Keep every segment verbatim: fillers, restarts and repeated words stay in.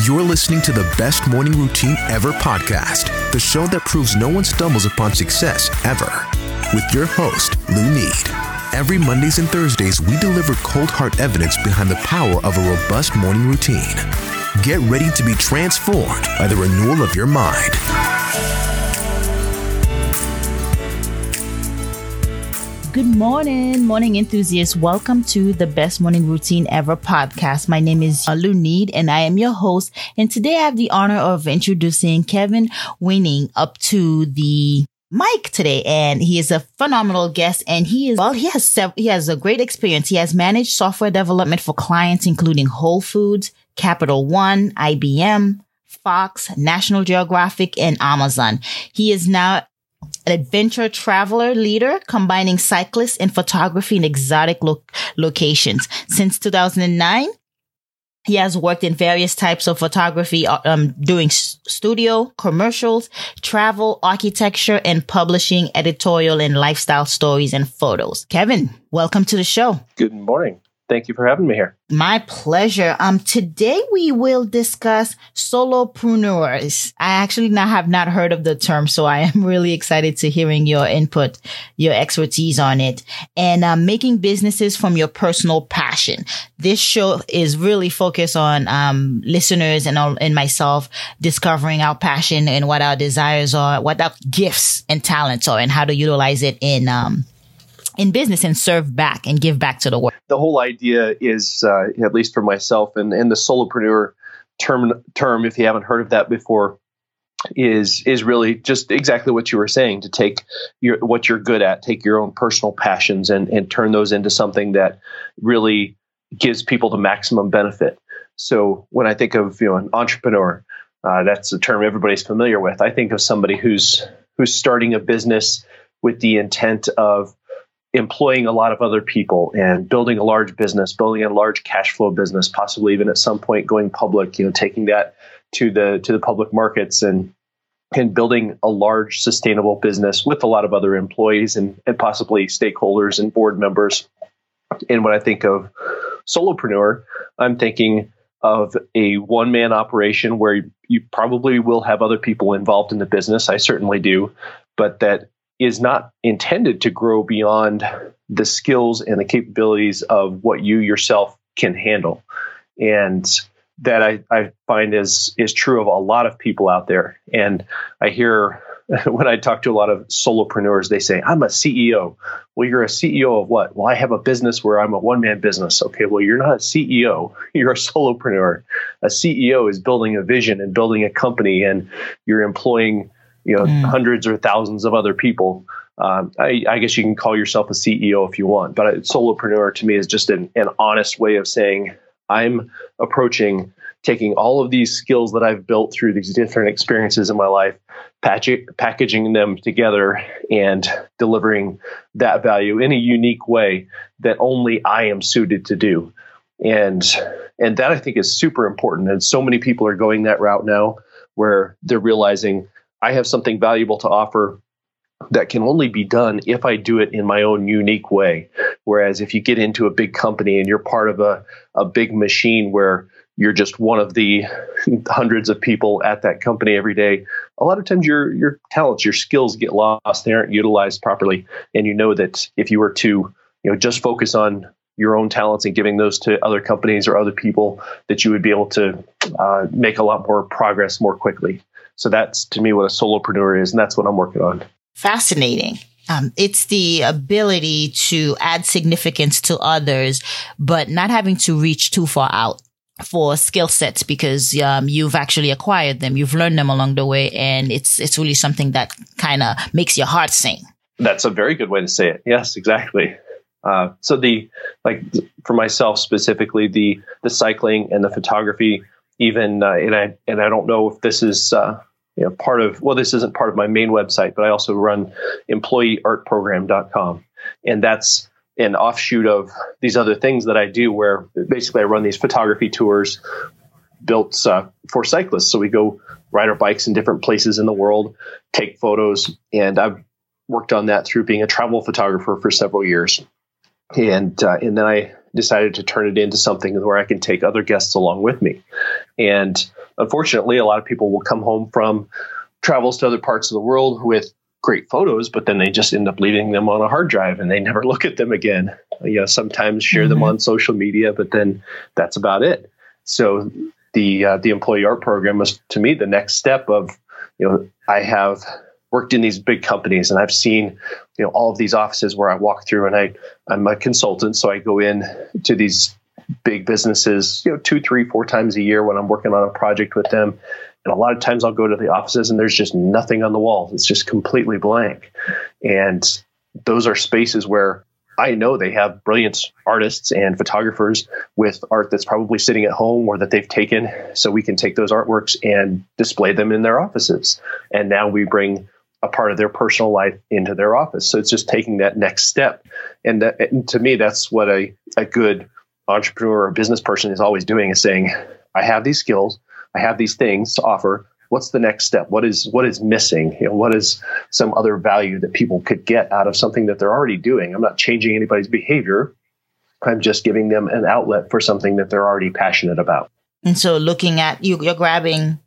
You're listening to the Best Morning Routine Ever podcast, the show that proves no one stumbles upon success ever. With your host, Lou Need. Every Mondays and Thursdays, we deliver cold hard evidence behind the power of a robust morning routine. Get ready to be transformed by the renewal of your mind. Good morning, morning enthusiasts. Welcome to the Best Morning Routine Ever podcast. My name is Lou Need and I am your host. And today I have the honor of introducing Kevin Winning up to the mic today. And he is a phenomenal guest and he is, well, he has, sev- he has a great experience. He has managed software development for clients, including Whole Foods, Capital One, I B M, Fox, National Geographic, and Amazon. He is now an adventure traveler leader, combining cyclists and photography in exotic lo- locations. Since two thousand nine, he has worked in various types of photography, um, doing s- studio, commercials, travel, architecture, and publishing editorial and lifestyle stories and photos. Kevin, welcome to the show. Good morning. Thank you for having me here. My pleasure. Um, today we will discuss solopreneurs. I actually now have not heard of the term, so I am really excited to hearing your input, your expertise on it, and um, making businesses from your personal passion. This show is really focused on um, listeners and all, and myself discovering our passion and what our desires are, what our gifts and talents are, and how to utilize it in um. in business and serve back and give back to the world. The whole idea is, uh, at least for myself, and, and the solopreneur term, term, if you haven't heard of that before, is is really just exactly what you were saying, to take your what you're good at, take your own personal passions and, and turn those into something that really gives people the maximum benefit. So when I think of, you know, an entrepreneur, uh, that's a term everybody's familiar with. I think of somebody who's who's starting a business with the intent of employing a lot of other people and building a large business, building a large cash flow business, possibly even at some point going public, you know, taking that to the to the public markets and and building a large sustainable business with a lot of other employees and, and possibly stakeholders and board members. And when I think of solopreneur, I'm thinking of a one-man operation where you probably will have other people involved in the business. I certainly do, but that is not intended to grow beyond the skills and the capabilities of what you yourself can handle. And that I, I find is is true of a lot of people out there. And I hear when I talk to a lot of solopreneurs, they say, I'm a C E O. Well, you're a C E O of what? Well, I have a business where I'm a one-man business. Okay, well, you're not a C E O. You're a solopreneur. A C E O is building a vision and building a company, and you're employing you know, mm. hundreds or thousands of other people. Um, I, I guess you can call yourself a C E O if you want, but a solopreneur to me is just an, an honest way of saying I'm approaching taking all of these skills that I've built through these different experiences in my life, patch it, packaging them together and delivering that value in a unique way that only I am suited to do. And, and that I think is super important. And so many people are going that route now where they're realizing I have something valuable to offer that can only be done if I do it in my own unique way. Whereas if you get into a big company and you're part of a, a big machine where you're just one of the hundreds of people at that company every day, a lot of times your your talents, your skills get lost. They aren't utilized properly. And you know that if you were to you know just focus on your own talents and giving those to other companies or other people, that you would be able to uh, make a lot more progress more quickly. So that's, to me, what a solopreneur is, and that's what I'm working on. Fascinating. Um, it's the ability to add significance to others, but not having to reach too far out for skill sets because um, you've actually acquired them. You've learned them along the way, and it's it's really something that kind of makes your heart sing. That's a very good way to say it. Yes, exactly. Uh, so the like for myself specifically, the the cycling and the photography, even uh, and I and I don't know if this is uh, you know part of well, this isn't part of my main website, but I also run employee art program dot com, and that's an offshoot of these other things that I do, where basically I run these photography tours built uh, for cyclists. So we go ride our bikes in different places in the world, take photos, and I've worked on that through being a travel photographer for several years. And uh, and then I decided to turn it into something where I can take other guests along with me. And unfortunately, a lot of people will come home from travels to other parts of the world with great photos, but then they just end up leaving them on a hard drive and they never look at them again. You know, sometimes share mm-hmm. them on social media, but then that's about it. So the uh, the employee art program was, to me, the next step of, you know, I have worked in these big companies and I've seen, you know, all of these offices where I walk through, and I, I'm a consultant. So I go in to these big businesses, you know, two, three, four times a year when I'm working on a project with them. And a lot of times I'll go to the offices and there's just nothing on the walls. It's just completely blank. And those are spaces where I know they have brilliant artists and photographers with art that's probably sitting at home or that they've taken. So we can take those artworks and display them in their offices. And now we bring a part of their personal life into their office. So it's just taking that next step. And, that, and to me, that's what a, a good entrepreneur or business person is always doing, is saying, I have these skills, I have these things to offer. What's the next step? What is what is missing? You know, what is some other value that people could get out of something that they're already doing? I'm not changing anybody's behavior. I'm just giving them an outlet for something that they're already passionate about. And so looking at you, you're grabbing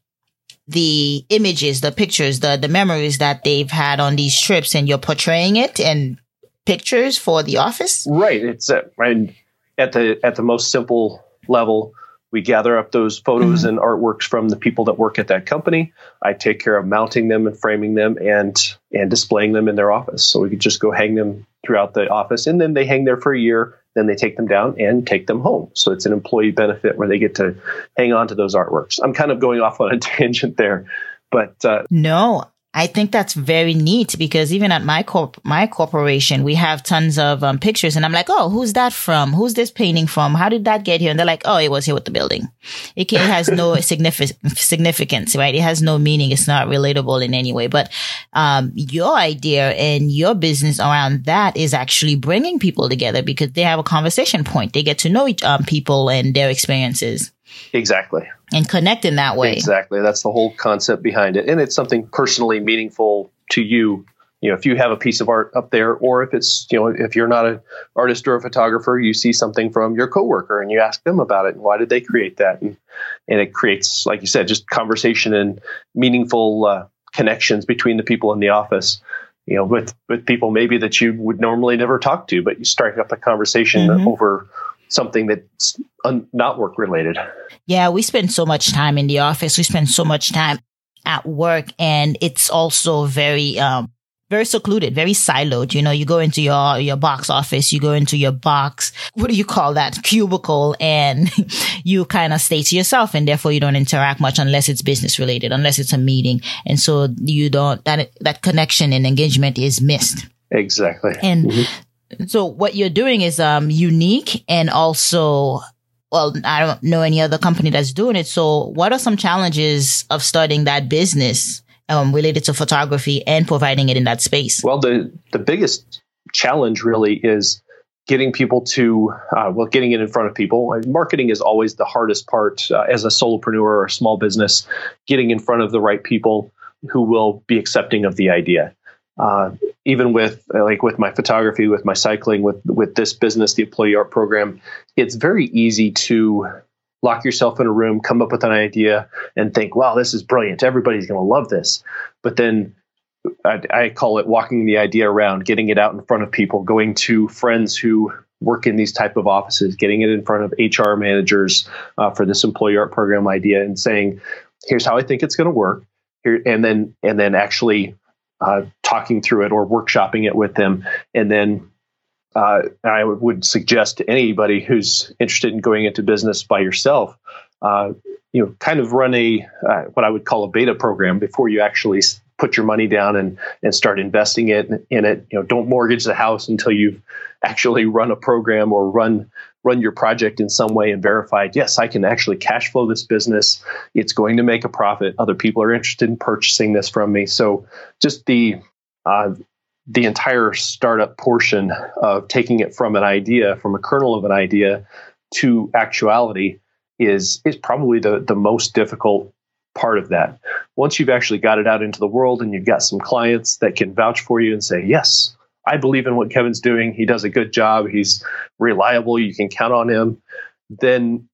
the images, the pictures, the, the memories that they've had on these trips, and you're portraying it in pictures for the office? Right. It's uh, right at the at the most simple level. We gather up those photos mm-hmm. and artworks from the people that work at that company. I take care of mounting them and framing them and and displaying them in their office. So we could just go hang them throughout the office, and then they hang there for a year. Then they take them down and take them home. So it's an employee benefit where they get to hang on to those artworks. I'm kind of going off on a tangent there, but uh, no. I think that's very neat, because even at my corp, my corporation, we have tons of um, pictures, and I'm like, oh, who's that from? Who's this painting from? How did that get here? And they're like, oh, it was here with the building. It, can, it has no signific- significance, right? It has no meaning. It's not relatable in any way. But um, your idea and your business around that is actually bringing people together, because they have a conversation point. They get to know each, um, people and their experiences. Exactly. And connect in that way. Exactly. That's the whole concept behind it. And it's something personally meaningful to you. You know, if you have a piece of art up there, or if it's, you know, if you're not an artist or a photographer, you see something from your coworker and you ask them about it. And why did they create that? And, and it creates, like you said, just conversation and meaningful uh, connections between the people in the office. You know, with, with people maybe that you would normally never talk to, but you strike up a conversation mm-hmm. over something that's un- not work related. Yeah, we spend so much time in the office. We spend so much time at work, and it's also very, um, very secluded, very siloed. You know, you go into your, your box office, you go into your box, what do you call that? Cubicle, and you kind of stay to yourself, and therefore you don't interact much unless it's business related, unless it's a meeting. And so you don't, that, that connection and engagement is missed. Exactly. And mm-hmm. so what you're doing is um unique, and also, well, I don't know any other company that's doing it. So what are some challenges of starting that business um, related to photography and providing it in that space? Well, the, the biggest challenge really is getting people to, uh, well, getting it in front of people. Marketing is always the hardest part uh, as a solopreneur or a small business, getting in front of the right people who will be accepting of the idea. Uh, even with like with my photography, with my cycling, with with this business, the employee art program, it's very easy to lock yourself in a room, come up with an idea, and think, "Wow, this is brilliant! Everybody's going to love this." But then I, I call it walking the idea around, getting it out in front of people, going to friends who work in these type of offices, getting it in front of H R managers uh, for this employee art program idea, and saying, "Here's how I think it's going to work," here, and then and then actually. Uh, talking through it or workshopping it with them. And then uh, I would suggest to anybody who's interested in going into business by yourself, uh, you know, kind of run a, uh, what I would call a beta program before you actually put your money down and, and start investing it in it. You know, don't mortgage the house until you've actually run a program or run run your project in some way and verified, yes, I can actually cash flow this business. It's going to make a profit. Other people are interested in purchasing this from me. So just the uh, the entire startup portion of taking it from an idea, from a kernel of an idea to actuality is is probably the, the most difficult part of that. Once you've actually got it out into the world and you've got some clients that can vouch for you and say, yes, I believe in what Kevin's doing. He does a good job. He's reliable. You can count on him. Then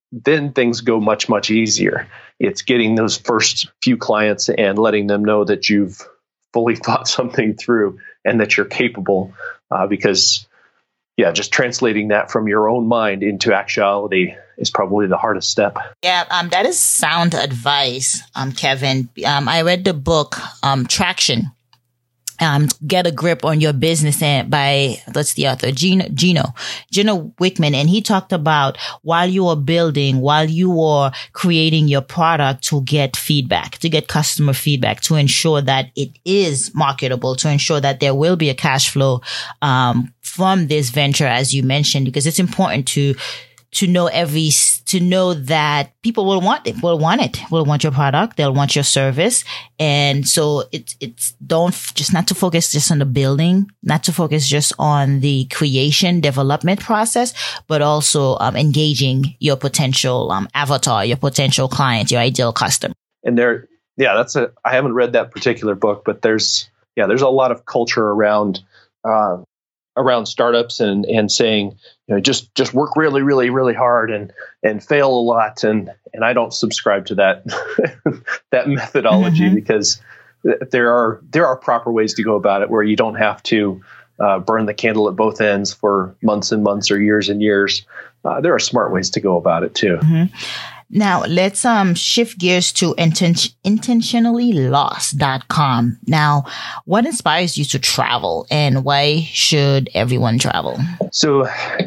then things go much, much easier. It's getting those first few clients and letting them know that you've fully thought something through and that you're capable, uh, because, yeah, just translating that from your own mind into actuality is probably the hardest step. Yeah, um, that is sound advice, um, Kevin. Um, I read the book, um, Traction. Um, Get a Grip on Your Business, and by, that's the author, Gino, Gino, Gino Wickman. And he talked about while you are building, while you are creating your product, to get feedback, to get customer feedback, to ensure that it is marketable, to ensure that there will be a cash flow, um, from this venture, as you mentioned, because it's important to, to know every, to know that people will want it, will want it, will want your product, they'll want your service. And so it's, it's don't just not to focus just on the building, not to focus just on the creation, development process, but also um, engaging your potential um, avatar, your potential client, your ideal customer. And there, yeah, that's a, I haven't read that particular book, but there's, yeah, there's a lot of culture around, uh, around startups and, and saying, you know, just, just work really, really, really hard and, and fail a lot. And, and I don't subscribe to that, that methodology, mm-hmm. because there are, there are proper ways to go about it where you don't have to uh, burn the candle at both ends for months and months or years and years. Uh, there are smart ways to go about it too. Mm-hmm. Now, let's um shift gears to inten- intentionally lost dot com. Now, what inspires you to travel, and why should everyone travel? So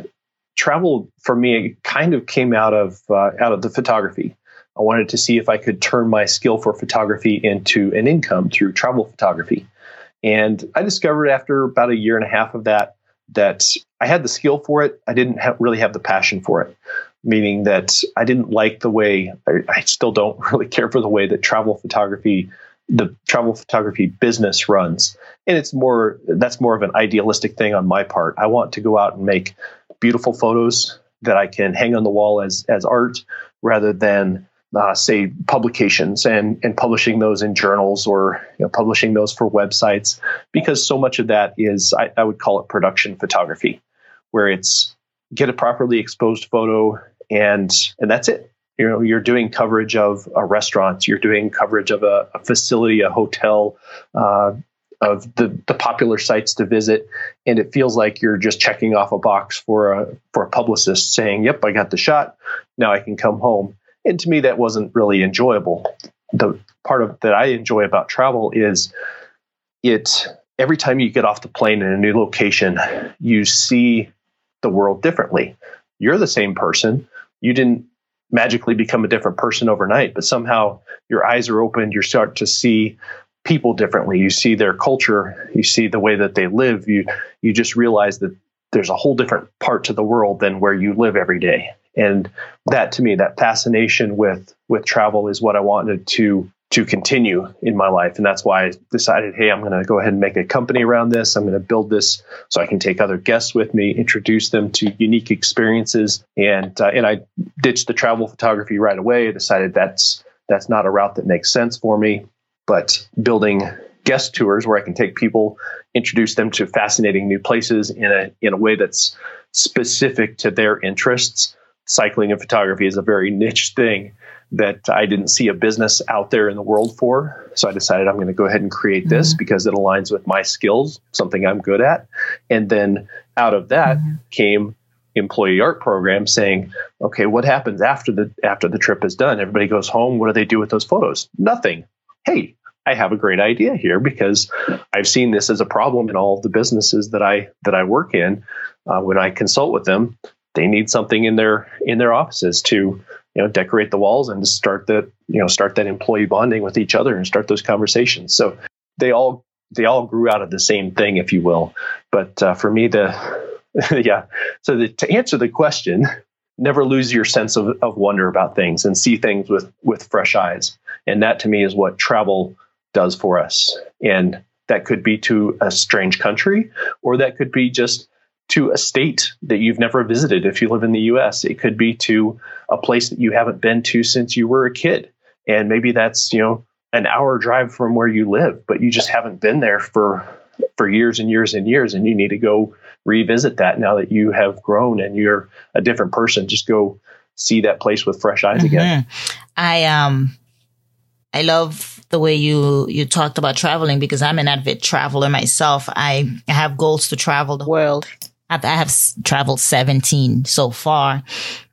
travel for me kind of came out of uh, out of the photography. I wanted to see if I could turn my skill for photography into an income through travel photography. And I discovered after about a year and a half of that, that I had the skill for it. I didn't have, really have the passion for it. Meaning that I didn't like the way, I, I still don't really care for the way that travel photography, the travel photography business runs. And it's more, that's more of an idealistic thing on my part. I want to go out and make beautiful photos that I can hang on the wall as, as art, rather than uh, say publications and, and publishing those in journals, or you know, publishing those for websites, because so much of that is, I, I would call it production photography, where it's get a properly exposed photo, and and that's it. You know, you're doing coverage of a restaurant, you're doing coverage of a, a facility, a hotel, uh, of the, the popular sites to visit, and it feels like you're just checking off a box for a for a publicist saying, "Yep, I got the shot. Now I can come home." And to me, that wasn't really enjoyable. The part of that I enjoy about travel is it. Every time you get off the plane in a new location, you see the world differently. You're the same person. You didn't magically become a different person overnight, but somehow your eyes are opened. You start to see people differently. You see their culture. You see the way that they live. You you just realize that there's a whole different part to the world than where you live every day. And that, to me, that fascination with with travel is what I wanted to to continue in my life. And that's why I decided, hey, I'm going to go ahead and make a company around this. I'm going to build this so I can take other guests with me, introduce them to unique experiences. And uh, and I ditched the travel photography right away. I decided that's that's not a route that makes sense for me. But building guest tours where I can take people, introduce them to fascinating new places in a in a way that's specific to their interests. Cycling and photography is a very niche thing that I didn't see a business out there in the world for. So I decided I'm going to go ahead and create this mm-hmm. because it aligns with my skills, something I'm good at. And then out of that mm-hmm. came employee art program saying, okay, what happens after the after the trip is done? Everybody goes home. What do they do with those photos? Nothing. Hey, I have a great idea here, because I've seen this as a problem in all of the businesses that I that I work in. Uh, when I consult with them, they need something in their in their offices to, you know, decorate the walls and to start that, you know, start that employee bonding with each other and start those conversations. So they all they all grew out of the same thing, if you will. But uh, for me, the yeah. So the, to answer the question, never lose your sense of, of wonder about things and see things with with fresh eyes. And that, to me, is what travel does for us. And that could be to a strange country, or that could be just to a state that you've never visited. If you live in the U S, it could be to a place that you haven't been to since you were a kid. And maybe that's, you know, an hour drive from where you live, but you just haven't been there for, for years and years and years. And you need to go revisit that now that you have grown and you're a different person. Just go see that place with fresh eyes mm-hmm. again. I um, I love the way you you talked about traveling, because I'm an avid traveler myself. I have goals to travel the world. I've, I have traveled seventeen so far,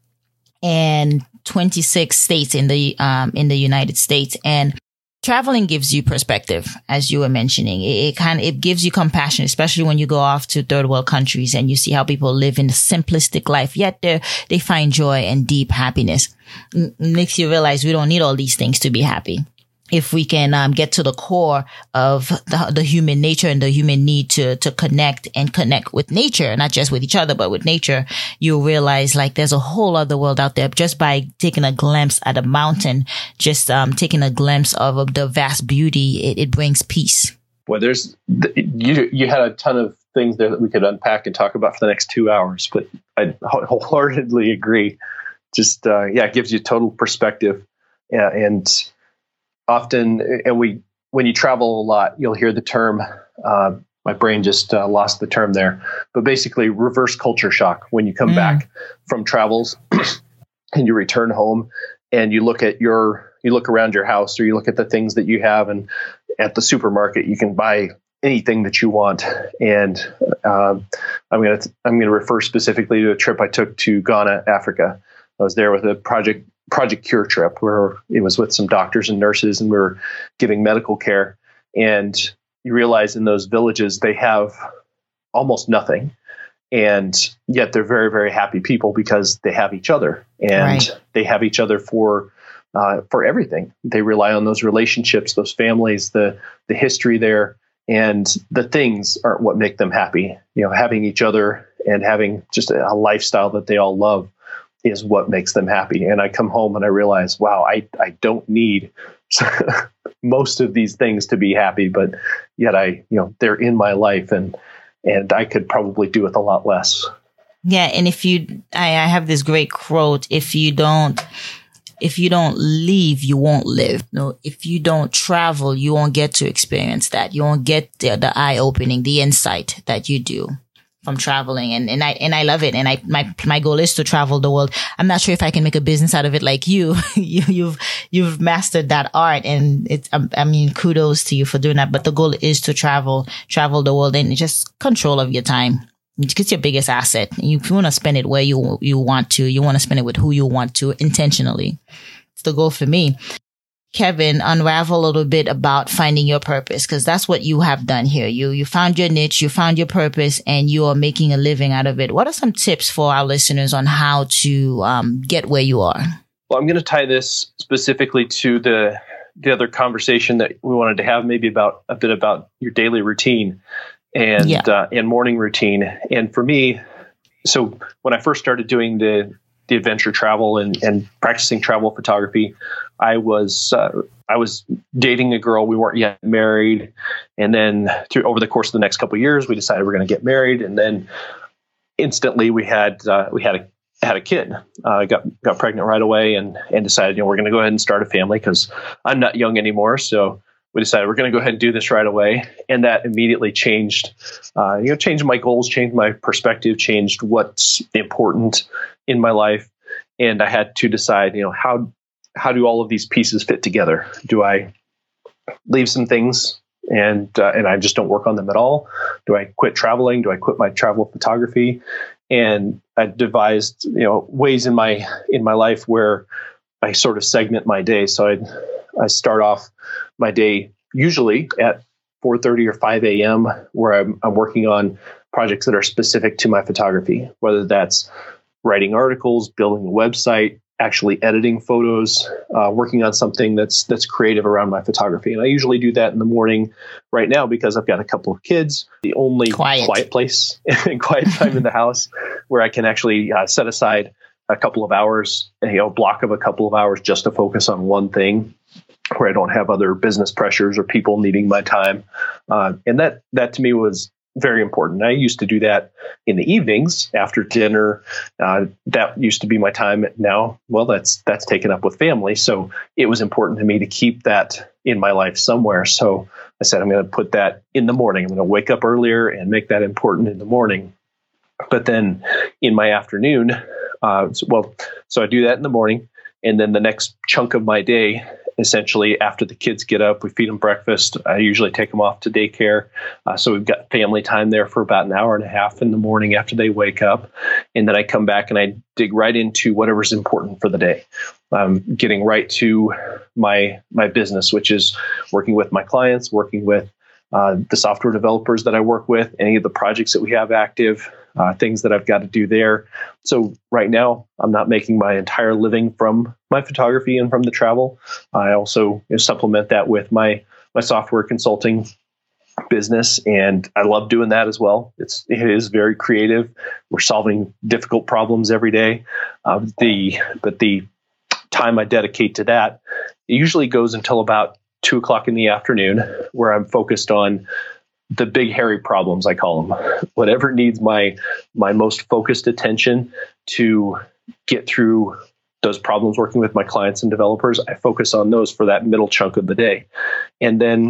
and twenty-six states in the um in the United States. And traveling gives you perspective, as you were mentioning. It, it kind of, it gives you compassion, especially when you go off to third world countries and you see how people live in a simplistic life, yet they they find joy and deep happiness. It makes you realize we don't need all these things to be happy. If we can um, get to the core of the, the human nature and the human need to to connect and connect with nature, not just with each other, but with nature, you realize like there's a whole other world out there just by taking a glimpse at a mountain, just um, taking a glimpse of, of the vast beauty. It, it brings peace. Well, there's you you had a ton of things there that we could unpack and talk about for the next two hours, but I wholeheartedly agree. Just uh, yeah, it gives you total perspective, yeah, and. Often, and we, when you travel a lot, you'll hear the term, uh, my brain just uh, lost the term there, but basically reverse culture shock when you come mm. back from travels and you return home and you look at your, you look around your house or you look at the things that you have, and at the supermarket, you can buy anything that you want. And um, I'm going to, I'm going to refer specifically to a trip I took to Ghana, Africa. I was there with a project Project Cure trip where it was with some doctors and nurses, and we were giving medical care. And you realize in those villages, they have almost nothing. And yet they're very, very happy people because they have each other, and right. they have each other for, uh, for everything. They rely on those relationships, those families, the, the history there, and the things aren't what make them happy. You know, having each other and having just a, a lifestyle that they all love is what makes them happy. And I come home and I realize, wow, I, I don't need most of these things to be happy, but yet I, you know, they're in my life, and, and I could probably do with a lot less. Yeah. And if you, I, I have this great quote, if you don't, if you don't leave, you won't live. No, if you don't travel, you won't get to experience that. You won't get the, the eye opening, the insight that you do from traveling. And, and I, and I love it. And I, my, my goal is to travel the world. I'm not sure if I can make a business out of it like you. you you've, you've mastered that art, and it's, I, I mean, kudos to you for doing that. But the goal is to travel, travel the world, and just control of your time. It's your biggest asset. You, if you want to spend it where you, you want to, you want to spend it with who you want to intentionally. It's the goal for me. Kevin, unravel a little bit about finding your purpose, because that's what you have done here. You you found your niche, you found your purpose, and you are making a living out of it. What are some tips for our listeners on how to um, get where you are? Well, I'm going to tie this specifically to the the other conversation that we wanted to have, maybe about a bit about your daily routine and yeah. uh, and morning routine. And for me, so when I first started doing the the adventure travel and, and practicing travel photography, I was, uh, I was dating a girl. We weren't yet married. And then through, over the course of the next couple of years, we decided we're going to get married. And then instantly we had, uh, we had a, had a kid, uh, got, got pregnant right away, and, and decided, you know, we're going to go ahead and start a family, because I'm not young anymore. So we decided we're going to go ahead and do this right away. And that immediately changed, uh, you know, changed my goals, changed my perspective, changed what's important in my life. And I had to decide, you know, how, how do all of these pieces fit together? Do I leave some things and, uh, and I just don't work on them at all? Do I quit traveling? Do I quit my travel photography? And I devised, you know, ways in my, in my life where I sort of segment my day. So I, I start off my day usually at four thirty or five a.m. where I'm, I'm working on projects that are specific to my photography, whether that's writing articles, building a website, actually editing photos, uh, working on something that's that's creative around my photography. And I usually do that in the morning right now, because I've got a couple of kids. The only quiet, quiet place and quiet time in the house where I can actually uh, set aside a couple of hours, you know, block of a couple of hours just to focus on one thing, where I don't have other business pressures or people needing my time. Uh, and that, that to me was very important. I used to do that in the evenings after dinner. Uh, that used to be my time. Now, well, that's, that's taken up with family. So it was important to me to keep that in my life somewhere. So I said, I'm going to put that in the morning. I'm going to wake up earlier and make that important in the morning. But then in my afternoon, Uh, so, well, so I do that in the morning. And then the next chunk of my day, essentially after the kids get up, we feed them breakfast. I usually take them off to daycare. Uh, so we've got family time there for about an hour and a half in the morning after they wake up. And then I come back and I dig right into whatever's important for the day. I'm getting right to my, my business, which is working with my clients, working with uh, the software developers that I work with, any of the projects that we have active, Uh, things that I've got to do there. So right now, I'm not making my entire living from my photography and from the travel. I also you know, supplement that with my my software consulting business, and I love doing that as well. It's it is very creative. We're solving difficult problems every day. Uh, the but the time I dedicate to that usually goes until about two o'clock in the afternoon, where I'm focused on the big hairy problems, I call them. Whatever needs my my most focused attention to get through those problems working with my clients and developers, I focus on those for that middle chunk of the day. And then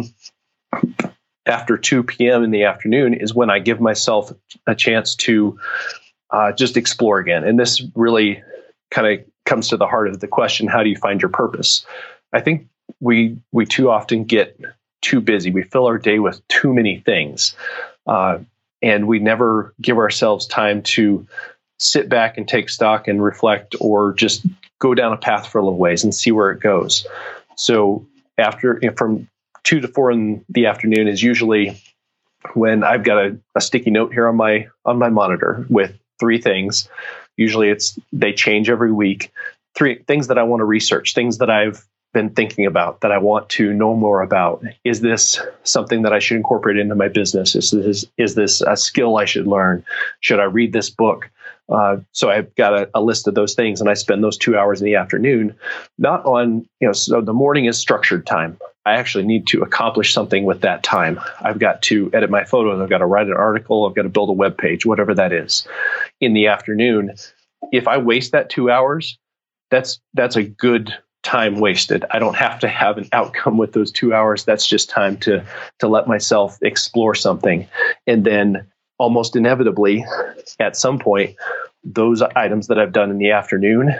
after two p.m. in the afternoon is when I give myself a chance to uh, just explore again. And this really kind of comes to the heart of the question, how do you find your purpose? I think we we too often get too busy. We fill our day with too many things. Uh, and we never give ourselves time to sit back and take stock and reflect, or just go down a path for a little ways and see where it goes. So after, you know, from two to four in the afternoon is usually when I've got a, a sticky note here on my, on my monitor with three things. Usually it's, they change every week. Three things that I want to research, things that I've been thinking about that I want to know more about. Is this something that I should incorporate into my business? Is this, is this a skill I should learn? Should I read this book? Uh, so I've got a, a list of those things, and I spend those two hours in the afternoon, not on, you know, so the morning is structured time. I actually need to accomplish something with that time. I've got to edit my photos. I've got to write an article. I've got to build a web page, whatever that is. In the afternoon, if I waste that two hours, that's, that's a good time wasted. I don't have to have an outcome with those two hours. That's just time to, to let myself explore something. And then almost inevitably, at some point, those items that I've done in the afternoon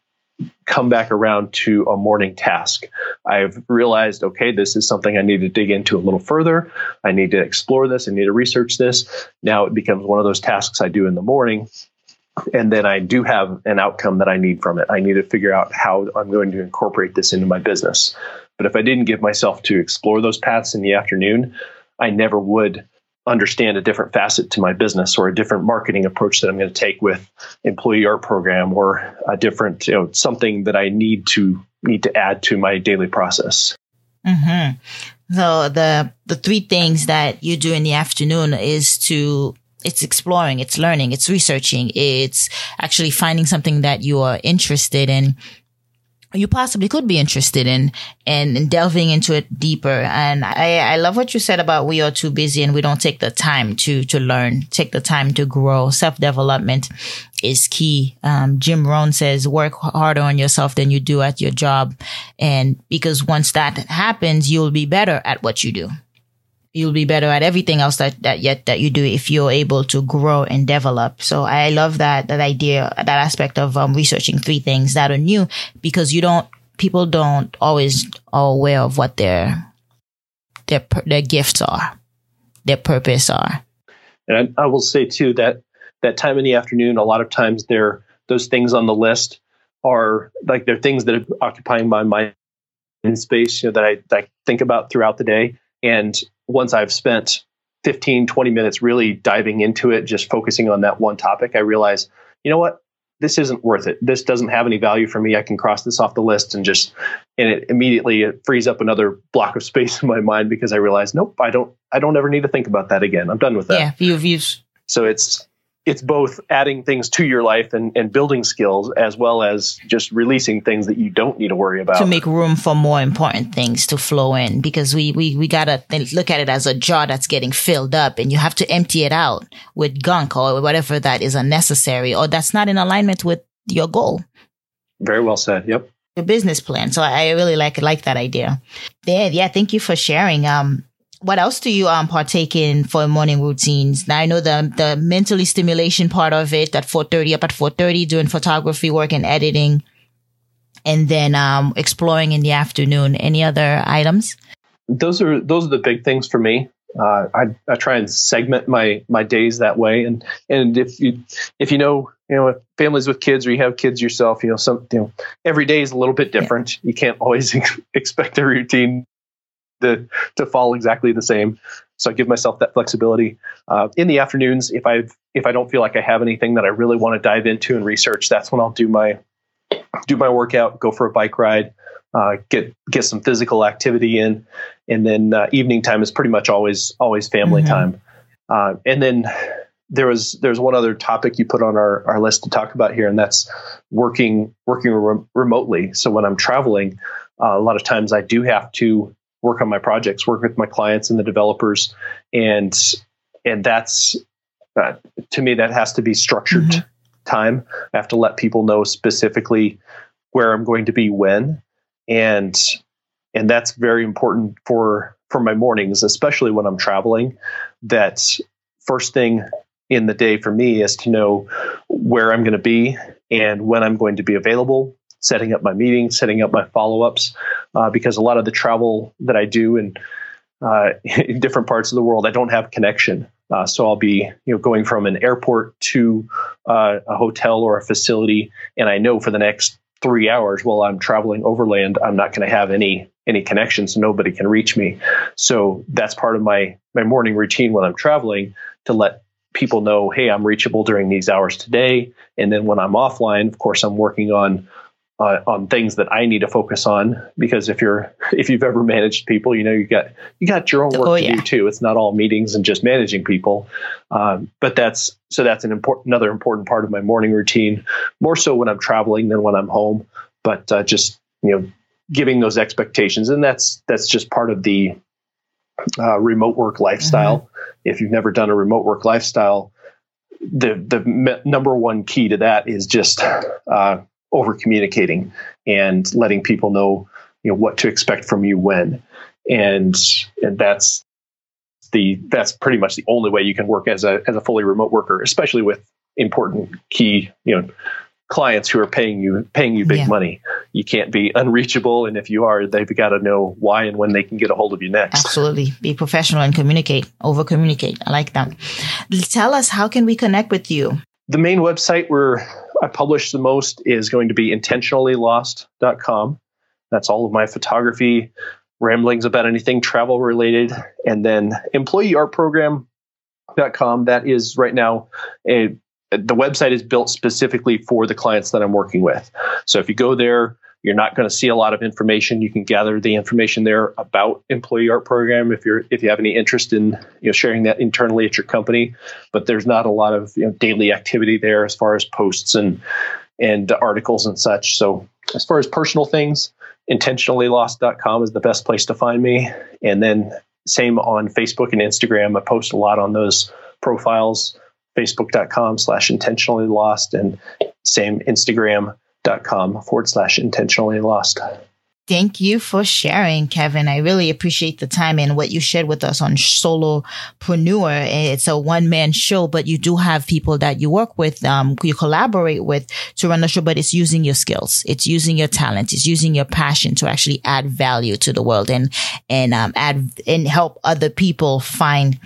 come back around to a morning task. I've realized, okay, this is something I need to dig into a little further. I need to explore this. I need to research this. Now it becomes one of those tasks I do in the morning. And then I do have an outcome that I need from it. I need to figure out how I'm going to incorporate this into my business. But if I didn't give myself to explore those paths in the afternoon, I never would understand a different facet to my business, or a different marketing approach that I'm going to take with employee art program, or a different, you know, something that I need to need to add to my daily process. Mm-hmm. So the the three things that you do in the afternoon is to It's exploring, it's learning, it's researching, it's actually finding something that you are interested in, you possibly could be interested in, and, and delving into it deeper. And I, I love what you said about we are too busy and we don't take the time to, to learn, take the time to grow. Self-development is key. Um, Jim Rohn says, work harder on yourself than you do at your job. And because once that happens, you'll be better at what you do. You'll be better at everything else that, that yet that you do if you're able to grow and develop. So I love that, that idea, that aspect of um, researching three things that are new, because you don't, people don't always are aware of what their, their, their gifts are, their purpose are. And I, I will say too, that that time in the afternoon, a lot of times they're, those things on the list are like, they're things that are occupying my mind space, you know, that I, that I think about throughout the day. And once I've spent fifteen, twenty minutes really diving into it, just focusing on that one topic, I realize, you know what, this isn't worth it. This doesn't have any value for me. I can cross this off the list, and just, and it immediately it frees up another block of space in my mind, because I realize, nope, I don't, I don't ever need to think about that again. I'm done with that. Yeah. You've, you've... So it's, it's both adding things to your life and, and building skills, as well as just releasing things that you don't need to worry about. To make room for more important things to flow in, because we, we, we gotta look at it as a jar that's getting filled up, and you have to empty it out with gunk or whatever that is unnecessary or that's not in alignment with your goal. Very well said. Yep. Your business plan. So I really like, like that idea. Yeah. Yeah. Thank you for sharing. Um, what else do you um partake in for morning routines? Now I know the the mentally stimulation part of it at four thirty, up at four thirty, doing photography work and editing, and then um exploring in the afternoon. Any other items? Those are those are the big things for me. Uh, I I try and segment my my days that way, and and if you if you know you know families with kids or you have kids yourself, you know some you know every day is a little bit different. Yeah. You can't always expect a routine to to fall exactly the same. So I give myself that flexibility. Uh, in the afternoons, if I if I don't feel like I have anything that I really want to dive into and research, that's when I'll do my do my workout, go for a bike ride, uh, get get some physical activity in, and then uh, evening time is pretty much always always family mm-hmm. time. Uh, and then there was there's one other topic you put on our, our list to talk about here, and that's working working re- remotely. So when I'm traveling, uh, a lot of times I do have to work on my projects, work with my clients and the developers. And, and that's, uh, to me, that has to be structured mm-hmm. time. I have to let people know specifically where I'm going to be when. And, and that's very important for, for my mornings, especially when I'm traveling. That first thing in the day for me is to know where I'm going to be and when I'm going to be available, setting up my meetings, setting up my follow-ups, uh, because a lot of the travel that I do in, uh, in different parts of the world, I don't have connection. Uh, so I'll be, you know, going from an airport to uh, a hotel or a facility, and I know for the next three hours while I'm traveling overland, I'm not going to have any any connections. So nobody can reach me. So that's part of my my morning routine when I'm traveling, to let people know, hey, I'm reachable during these hours today. And then when I'm offline, of course, I'm working on Uh, on things that I need to focus on, because if you're if you've ever managed people, you know you got you got your own work oh, to yeah. do too. It's not all meetings and just managing people, um, but that's so that's an important another important part of my morning routine. More so when I'm traveling than when I'm home, but uh, just you know giving those expectations, and that's that's just part of the uh, remote work lifestyle. Mm-hmm. If you've never done a remote work lifestyle, the the me- number one key to that is just uh, over communicating and letting people know, you know, what to expect from you when, and and that's the that's pretty much the only way you can work as a as a fully remote worker, especially with important key, you know, clients who are paying you paying you big yeah. money. You can't be unreachable, and if you are, they've got to know why and when they can get a hold of you next. Absolutely, be professional and communicate, over communicate. I like that. Tell us, how can we connect with you? The main website where I publish the most is going to be intentionally lost dot com. That's all of my photography, ramblings about anything travel related. And then employee art program dot com. That is right now, a, the website is built specifically for the clients that I'm working with. So if you go there, you're not going to see a lot of information. You can gather the information there about Employee Art Program if you're if you have any interest in you know sharing that internally at your company. But there's not a lot of you know, daily activity there as far as posts and and articles and such. So as far as personal things, intentionally lost dot com is the best place to find me. And then same on Facebook and Instagram. I post a lot on those profiles, facebook dot com slash intentionally lost, and same Instagram. dot com forward slash intentionally lost. Thank you for sharing, Kevin. I really appreciate the time and what you shared with us on Solopreneur. It's a one-man show, but you do have people that you work with, um, you collaborate with to run the show, but it's using your skills. It's using your talent. It's using your passion to actually add value to the world and, and, um, add and help other people find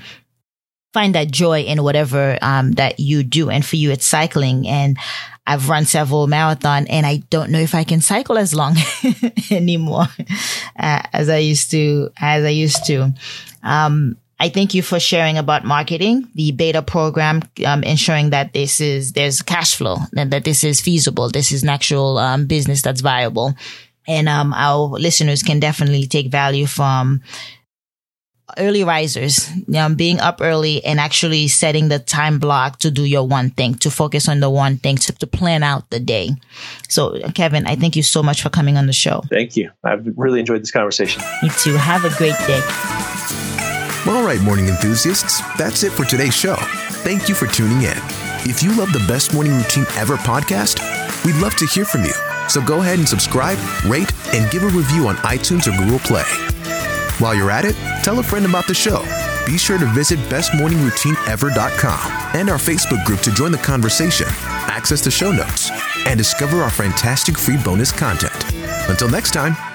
find that joy in whatever, um, that you do. And for you, it's cycling. And I've run several marathons, and I don't know if I can cycle as long anymore uh, as I used to, as I used to. Um, I thank you for sharing about marketing, the beta program, um, ensuring that this is, there's cash flow, and that this is feasible. This is an actual, um, business that's viable. And, um, our listeners can definitely take value from early risers, um, being up early and actually setting the time block to do your one thing, to focus on the one thing, to, to plan out the day. So, Kevin, I thank you so much for coming on the show. Thank you. I've really enjoyed this conversation. Me too. Have a great day. All right, morning enthusiasts, that's it for today's show. Thank you for tuning in. If you love the Best Morning Routine Ever podcast, we'd love to hear from you. So go ahead and subscribe, rate, and give a review on iTunes or Google Play. While you're at it, tell a friend about the show. Be sure to visit best morning routine ever dot com and our Facebook group to join the conversation, access the show notes, and discover our fantastic free bonus content. Until next time,